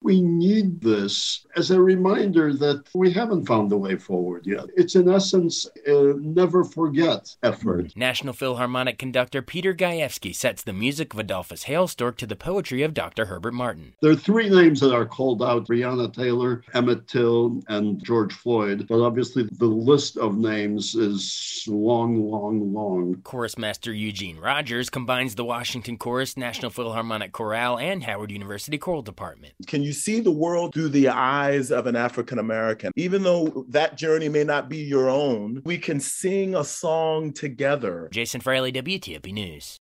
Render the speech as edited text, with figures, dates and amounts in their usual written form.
we need this as a reminder that we haven't found the way forward yet. It's in essence a never forget effort. National Philharmonic conductor Peter Gajewski sets the music of Adolphus Hailstork to the poetry of Dr. Herbert Martin. There are three names that are called out: Breonna Taylor, Emmett Till, and George Floyd. But obviously the list of names is long, long, long. Chorus master Eugene Rogers combines the Washington Chorus, National Philharmonic Chorale, and Howard University Choral Department. Can you see the world through the eyes of an African American? Even though that journey may not be your own, we can sing a song together. Jason Fraley, WTOP News.